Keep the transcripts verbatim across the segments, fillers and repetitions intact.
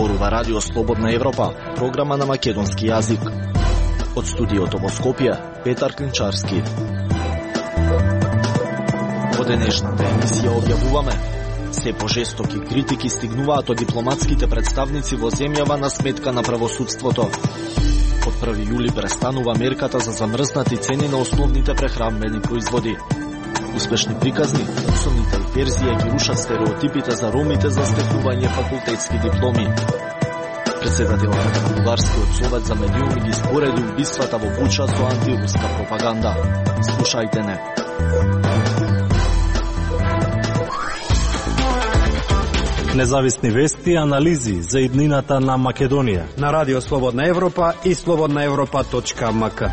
Зборува Радио Слободна Европа, програма на македонски јазик. Од студиото во Скопје, Петар Клинчарски. Во денешната емисија објавуваме: се пожестоки критики стигнуваат од дипломатските представници во земјава на сметка на правосудството. Од први јули престанува мерката за замрзнати цени на основните прехранбени производи. Успешни приказни, усовните и перзија ги рушат стереотипите за ромите за стекнување факултетски дипломи. Председателот на Бугарскиот совет за медиуми ги спореди убиствата во Буча со антируска пропаганда. Слушајте не. Независни вести и анализи за иднината на Македонија на Радио Слободна Европа и слободна европа точка ем ка.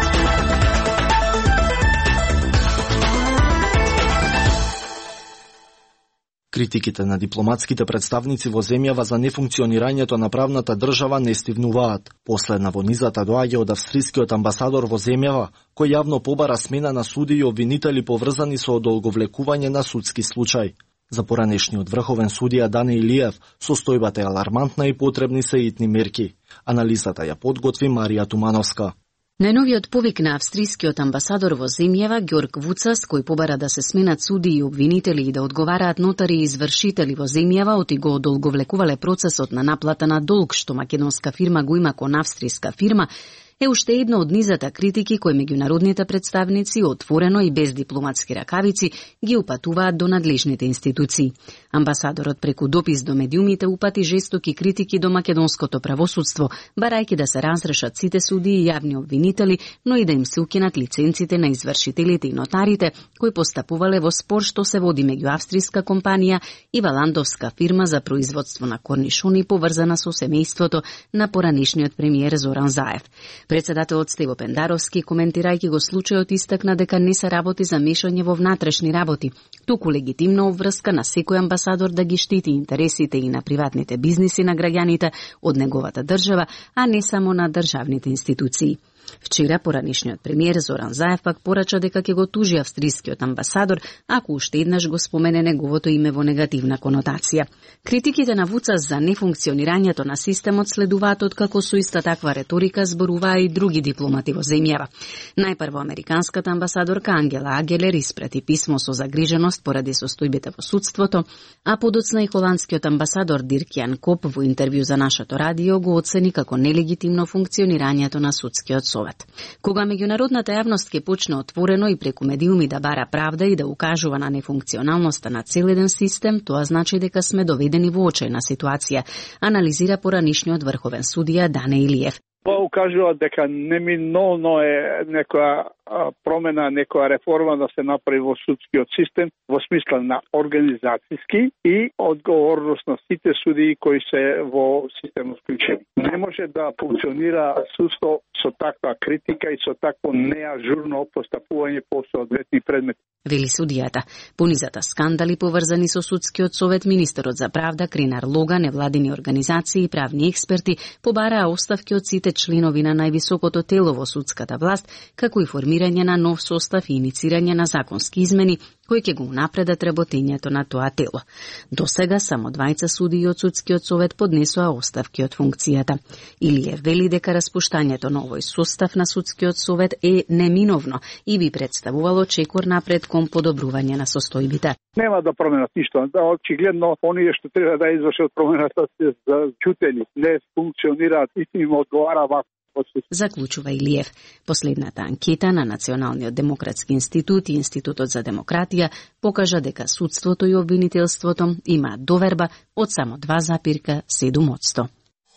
Критиките на дипломатските представници во земјава за нефункционирањето на правната држава не стивнуваат. Последна во низата доаѓа од австрискиот амбасадор во земјава, кој јавно побара смена на суди и обвинители поврзани со одолговлекување на судски случај. За поранешниот врховен судија Дане Илиев, состојбата е алармантна и потребни се итни мерки. Анализата ја подготви Марија Тумановска. Најновиот повик на австрискиот амбасадор во земјава, Ѓорг Вуцас, кој побара да се сменат суди и обвинители и да одговараат нотари и извршители во земјава, оти го одолговлекувале процесот на наплата на долг што македонска фирма го има кон австриска фирма, е уште една од низата критики кои меѓународните представници отворено и без дипломатски ракавици ги упатуваат до надлежните институции. Амбасадорот преку допис до медиумите упати жестоки критики до македонското правосудство, барајќи да се разрешат сите суди и јавни обвинители, но и да им се укинат лиценците на извршителите и нотарите кои постапувале во спор што се води меѓу австриска компанија и валандовска фирма за производство на корнишони поврзана со семејството на поранешниот премиер Зоран Заев. Председателот Стево Пендаровски, коментирајќи го случајот, истакна дека не се работи за мешање во внатрешни работи, туку легитимна обврска на секој амбасадор да ги штити интересите и на приватните бизниси на граѓаните од неговата држава, а не само на државните институции. Вчера поранешниот премиер Зоран Заев пак порача дека ќе го тужи австрискиот амбасадор ако уште еднаш го спомене неговото име во негативна конотација. Критиките на Вуцас за нефункционирањето на системот следуваат од како со иста таква реторика зборуваа и други дипломати во земјава. Најпрво американската амбасадорка Ангела Агелер испрати писмо со загриженост поради состојбите во судството, а подоцна и холандскиот амбасадор Дирк Јан Коп во интервју за нашето радио го оцени како нелегитимно функционирањето на судскиот совет. Кога меѓународната јавност ќе почне отворено и преку медиуми да бара правда и да укажува на нефункционалноста на цел еден систем, тоа значи дека сме доведени во очајна ситуација, анализира поранешниот врховен судија Дане Илиев. Тоа укажува дека неминовно е некоја промена, некоја реформа да се направи во судскиот систем во смисла на организацијски и одговорност на сите судии кои се во системот вклучени. Не може да функционира судство со таква критика и со такво неажурно постапување по соодветни предмети. Вели судијата. Понизата скандали поврзани со судскиот совет, министерот за правда Кринар Лога, невладини организации и правни експерти побараа оставки од сите членови на највисокото тело во судската власт, како и формирање на нов состав и иницирање на законски измени кои ќе го унапредат работењето на тоа тело. До сега само двајца судии од судскиот совет поднесоа оставки од функцијата. Илиев вели дека распуштањето на овој состав на судскиот совет е неминовно и би представувало чекор напред кон подобрување на состојбите. Нема да променат ништо. Да, очигледно, оние што треба да извршат промената се зачутени, не функционираат и им одговара вака. Заклучува Илиев. Последната анкета на Националниот демократски институт и Институтот за демократија покажа дека судството и обвинителството имаат доверба од само два запирка седум одсто.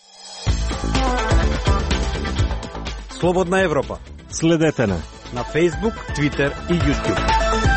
Слободна Европа. Следете на на Facebook, Twitter и YouTube.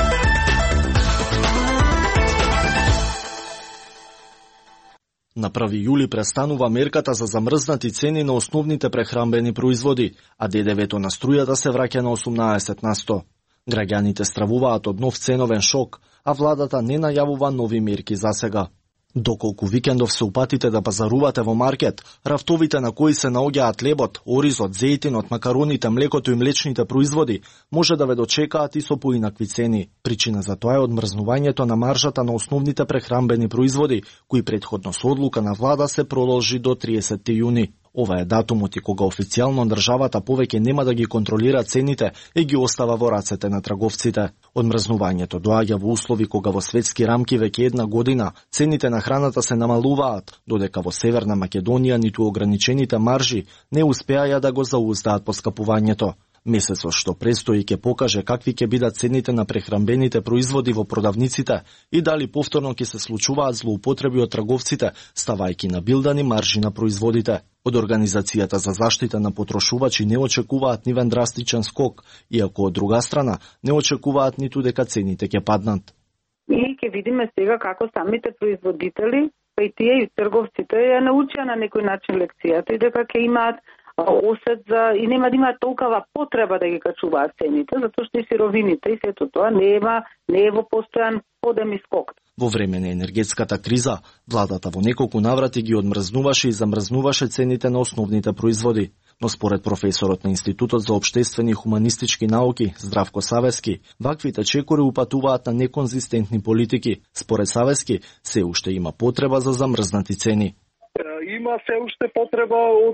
На први јули престанува мерката за замрзнати цени на основните прехранбени производи, а ДДВ-то на струјата се враќа на осумнаесет на сто. Граѓаните стравуваат од нов ценовен шок, а владата не најавува нови мерки за сега. Доколку викендов се упатите да пазарувате во маркет, рафтовите на кои се наоѓаат лебот, оризот, зејтинот, макароните, млекото и млечните производи, може да ве дочекаат и со поинакви цени. Причина за тоа е одмрзнувањето на маржата на основните прехранбени производи, кои претходно со одлука на влада се продолжи до триесетти јуни. Ова е датумот и кога официјално државата повеќе нема да ги контролира цените и ги остава во рацете на трговците. Одмрзнувањето доаѓа во услови кога во светски рамки веќе една година цените на храната се намалуваат, додека во Северна Македонија ниту ограничените маржи не успеаја да го зауздаат поскапувањето. Месецот што престои ќе покаже какви ќе бидат цените на прехранбените производи во продавниците и дали повторно ќе се случуваат злоупотреби од трговците, ставајќи на билдани маржи на производите. Од Организацијата за заштита на потрошувачи не очекуваат нивен драстичен скок, иако од друга страна не очекуваат ниту дека цените ќе паднат. И ќе видиме сега како самите производители, па и тие и трговците ја научија на некој начин лекцијата и дека ќе имаат осет за и нема да има толкова потреба да ги качуваат цените, затоа што и сировините и сето тоа нема не е во постојан подем и скок. Во време на енергетската криза, владата во неколку наврати ги одмрзнуваше и замрзнуваше цените на основните производи. Но според професорот на Институтот за општествени и хуманистички науки, Здравко Савески, ваквите чекори упатуваат на неконзистентни политики. Според Савески, се уште има потреба за замрзнати цени. Има се уште потреба од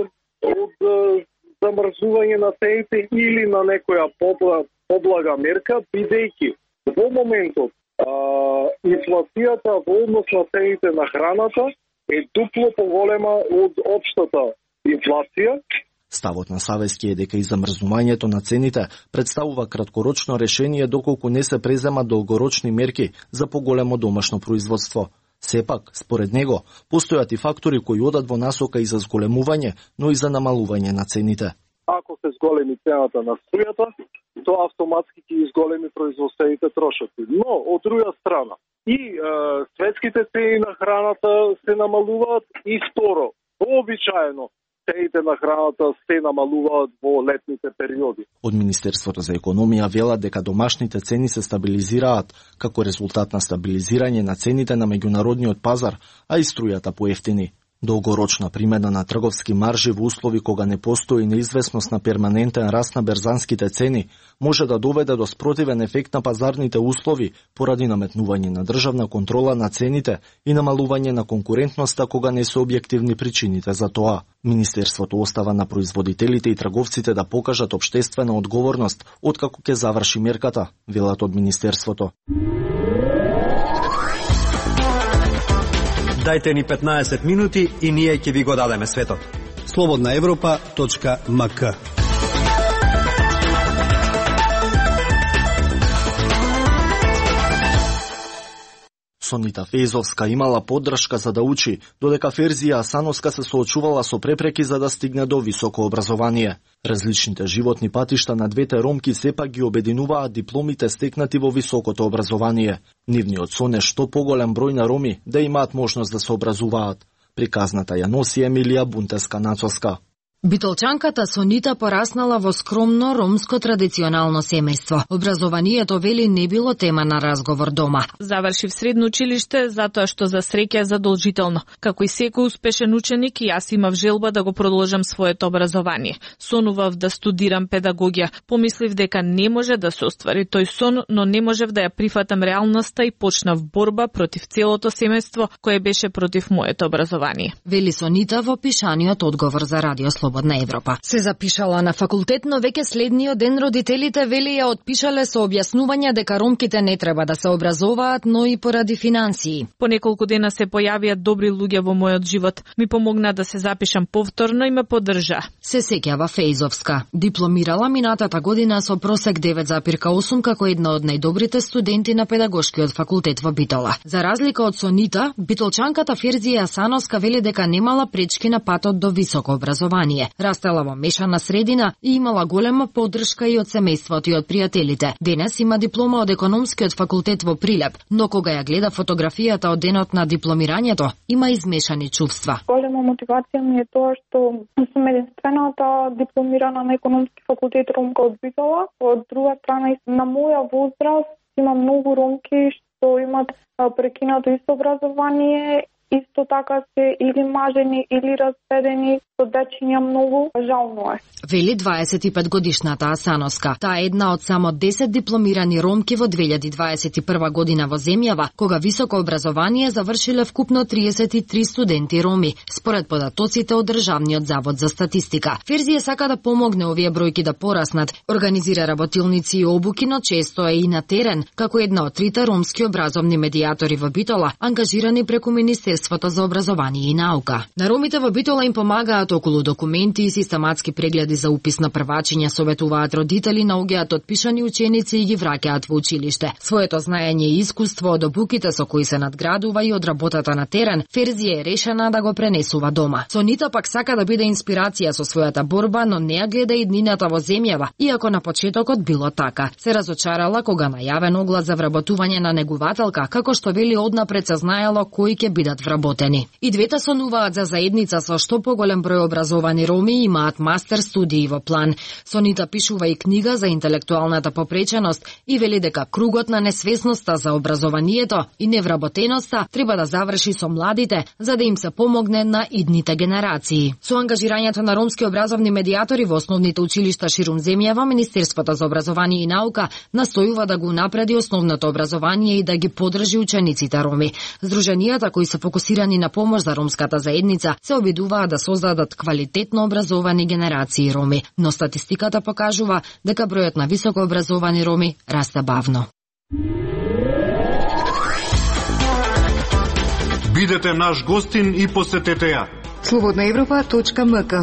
од замрзнување на цените или на некоја поблага мерка, бидејќи во моментот а, инфлацијата во однос на цените на храната е дупло поголема од општата инфлација. Ставот на Савески е дека и замрзнувањето на цените представува краткорочно решение доколку не се преземат долгорочни мерки за поголемо домашно производство. Сепак, според него, постојат и фактори кои одат во насока и за зголемување, но и за намалување на цените. Ако се зголеми цената на струјата, тоа автоматски ќе изголеми производствените трошоци. Но, од друга страна, и е, светските цени на храната се намалуваат и второ, вообичаено, цените на храната се намалуваат во летните периоди. Од Министерството за економија велат дека домашните цени се стабилизираат како резултат на стабилизирање на цените на меѓународниот пазар, а и струјата поевтини. Долгорочна примена на трговски маржи во услови кога не постои неизвестност на перманентен раст на берзанските цени може да доведе до спротивен ефект на пазарните услови поради наметнување на државна контрола на цените и намалување на конкурентноста кога не се објективни причините за тоа. Министерството остава на производителите и трговците да покажат општествена одговорност откако ќе заврши мерката, велат од Министерството. Дајте ни петнаесет минути и ние ќе ви го дадеме светот. слободна европа точка ем ка. Сонита Фејзовска имала поддршка за да учи, додека Ферзија Асановска се соочувала со препреки за да стигне до високо образование. Различните животни патишта на двете ромки сепак ги обединуваат дипломите стекнати во високото образование. Нивниот сон е што поголем број на роми да имаат можност да се образуваат. Приказната ја носи Емилија Бунтеска-Нацоска. Битолчанката Сонита пораснала во скромно ромско традиционално семејство. Образованието, вели, не било тема на разговор дома. Завршив средно училиште затоа што за среќа е задолжително. Како и секој успешен ученик, и јас имав желба да го продолжам своето образование. Сонував да студирам педагогија. Помислив дека не може да се оствари тој сон, но не можев да ја прифатам реалноста и почнав борба против целото семејство кое беше против моето образование. Вели Сонита во пишаниот одговор за Радио Слободна Европа. Се запишала на факултет, но веќе следниот ден родителите, вели, ја отпишале со објаснување дека ромките не треба да се образуваат, но и поради финансии. По неколку дена се појавија добри луѓе во мојот живот. Ми помогна да се запишам повторно и ме поддржа. Се сеќава Фејзовска. Дипломирала минатата година со просек девет зарез осум како една од најдобрите студенти на педагошкиот факултет во Битола. За разлика од Сонита, битолчанката Ферзија Асановска вели дека немала пречки на патот до високо образование. Растела во мешана средина и имала голема поддршка и од семејството и од пријателите. Денес има диплома од економскиот факултет во Прилеп, но кога ја гледа фотографијата од денот на дипломирањето, има измешани чувства. Голема мотивација ми е тоа што сум единствената дипломирана на економски факултет ромка од Битола. Од друга страна, на моја возраст има многу ромки што имат прекинато исто образование, исто така се или мажени или разведени, со дечиња многу жално е. Вели дваесет и пет годишната Асановска. Таа е една од само десет дипломирани ромки во две илјади дваесет и прва година во земјава, кога високо образование завршиле вкупно триесет и три студенти роми, според податоците од Државниот завод за статистика. Ферзија сака да помогне овие бројки да пораснат, организира работилници и обуки, но често е и на терен, како една од трите ромски образовни медијатори во Битола, ангажирани преку Министерството за образование и наука. На ромите во Битола им помагаат околу документи и систематски прегледи за упис на првачиња, советуваат родители, наоѓаат отпишани ученици и ги враќаат во училиште. Своето знаење и искуство од обуките со кои се надградува и од работата на терен, Ферзија е решена да го пренесува дома. Сонита пак сака да биде инспирација со својата борба, но не ја гледа иднината во земјава, иако на почетокот било така. Се разочарала кога најавен оглас за вработување на негувателка, како што вели однапред се знаело кои ќе бидат вработени. И двете сонуваат за заедница со што поголем број образовани роми, имаат мастер студии во план. Сонита пишува и книга за интелектуалната попреченост и вели дека кругот на несвесноста за образованието и невработеноста треба да заврши со младите, за да им се помогне на идните генерации. Со ангажирањето на ромски образовни медијатори во основните училишта ширум земјава, Министерството за образование и наука настојува да го напреди основното образование и да ги поддржи учениците роми. Здруженијата кои се фокусирани на помош за ромската заедница се обидуваат да создадат квалитетно образовани генерации роми, но статистиката покажува дека бројот на високо образовани роми расте бавно. Бидете наш гостин и посетете ја. слободна европа точка ем ка.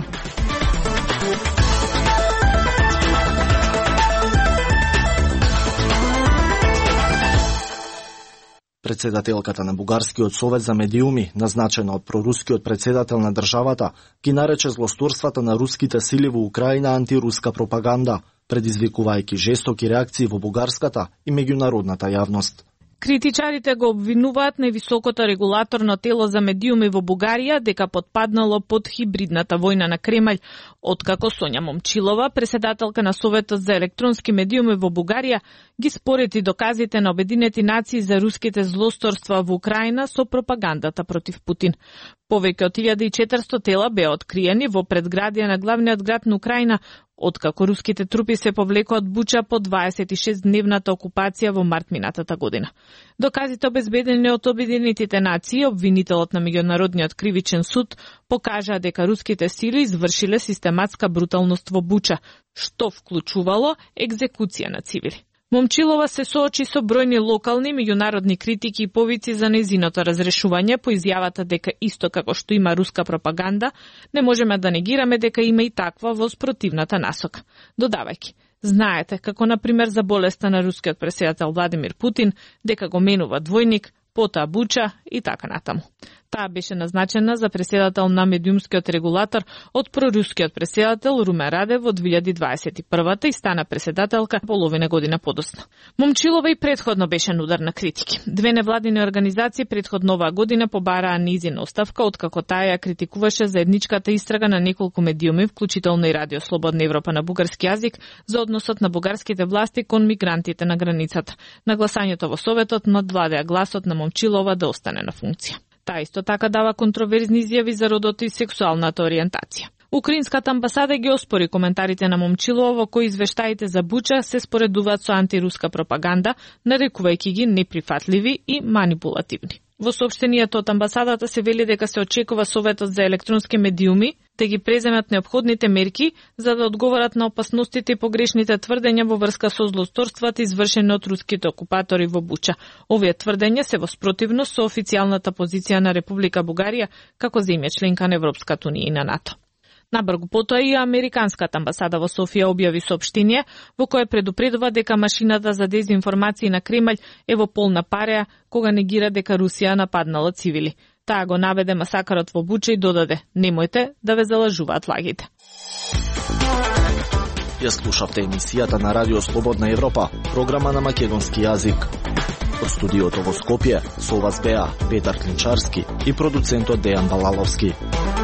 Председателката на Бугарскиот совет за медиуми, назначена од прорускиот председател на државата, ги нарече злосторствата на руските сили во Украина антируска пропаганда, предизвикувајќи жестоки реакции во бугарската и меѓународната јавност. Критичарите го обвинуваат највисокото регулаторно тело за медиуми во Бугарија дека потпаднало под хибридната војна на Кремљ, откако Сонја Момчилова, председателка на Советот за електронски медиуми во Бугарија, ги спорети доказите на Обединети нации за руските злосторства во Украина со пропагандата против Путин. Повеќе од илјада и четиристотини тела беа откриени во предградија на главниот град на Украина, откако руските трупи се повлекоа од Буча по дваесет и шестдневната окупација во март минатата година. Доказите обезбедени од Обединетите нации, обвинителот на Меѓународниот кривичен суд, покажаа дека руските сили извршиле систематска бруталност во Буча, што вклучувало екзекуција на цивили. Момчилова се соочи со бројни локални меѓународни критики и повици за нејзиното разрешување по изјавата дека исто како што има руска пропаганда, не можеме да негираме дека има и таква во спротивната насока. Додавајќи, знаете како на пример за болеста на рускиот претседател Владимир Путин, дека го менува двојник, потоа Буча и така натаму. Таа беше назначена за претседател на медиумскиот регулатор од прорускиот претседател Румен Радев во две илјади дваесет и првата и стана претседателка половина година подоцна. Момчилова и претходно беше на удар на критики. Две невладини организации претходно оваа година побараа нијзина оставка, откако таа ја критикуваше заедничката истрага на неколку медиуми, вклучително и Радио Слободна Европа на бугарски јазик, за односот на бугарските власти кон мигрантите на границата. Нагласањето во Советот надвладеа гласот на Момчилова да остане на функција. Таа исто така дава контроверзни изјави за родот и сексуалната ориентација. Украинската амбасада ги оспори коментарите на Момчилова во кои извештаите за Буча се споредуваат со антируска пропаганда, нарекувајќи ги неприфатливи и манипулативни. Во соопштенијето од амбасадата се вели дека се очекува Советот за електронски медиуми да ги преземат неопходните мерки за да одговорат на опасностите и погрешните тврдења во врска со злосторствата извршени од руските окупатори во Буча. Овие тврдења се во спротивност со официјалната позиција на Република Бугарија како земја членка на Европската унија и на НАТО. Набргу потоа и Американската амбасада во Софија објави соопштение во кое предупредува дека машината за дезинформации на Кремљ е во полна пареа кога негира дека Русија нападнала цивили. Таа го наведе масакарот во Буча и додаде: немојте да ве залажуваат лагите. Ја слушавте емисијата на Радио Слободна Европа, програма на македонски јазик. Од студиото во Скопје со вас беа Петар Клинчарски и продуцентот Дејан Балаловски.